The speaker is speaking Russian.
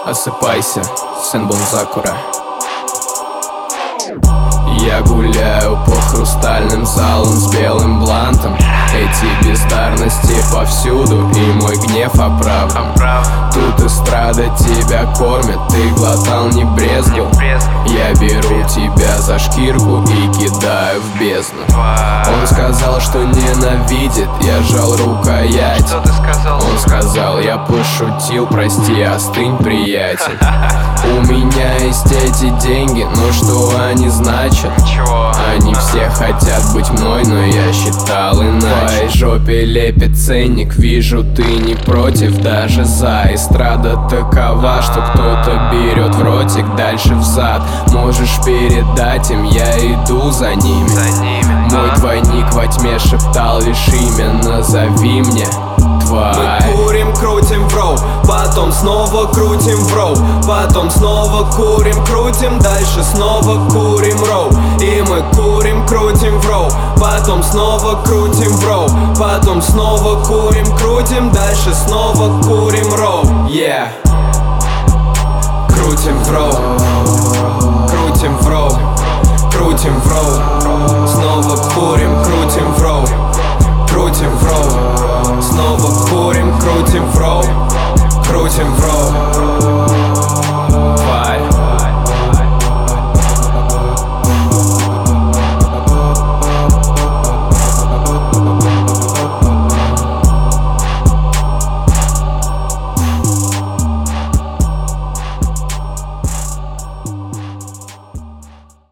Осыпайся, сын Бонзакура. Я гуляю по хрустальным залам с белым блантом. Эти бездарности повсюду, и мой гнев оправдан. Тут эстрада тебя кормит, ты глотал, не брезгил. Я беру тебя за шкирку и кидаю в бездну. Он сказал, что ненавидит, я сжал рукоять. Что ты сказал? Он сказал, я пошутил, прости, остынь, приятель. У меня есть эти деньги, но что они значат? Чего? Они все хотят быть мной, но я считал иначе. В твоей жопе лепит ценник, вижу, ты не против, даже за. Эстрада такова, что кто-то берет в ротик, дальше взад. Можешь передать им, я иду за ними. Мой двойник во тьме шептал лишь имя, назови мне твой. Мы курим, крутим в роу, потом снова крутим в роу, потом снова курим, крутим, дальше снова курим роу. И мы курим, крутим в роу, потом снова крутим в роу, потом снова курим, крутим, дальше снова курим роу. Yeah. Крутим в роу, крутим в роу, крутим в роу.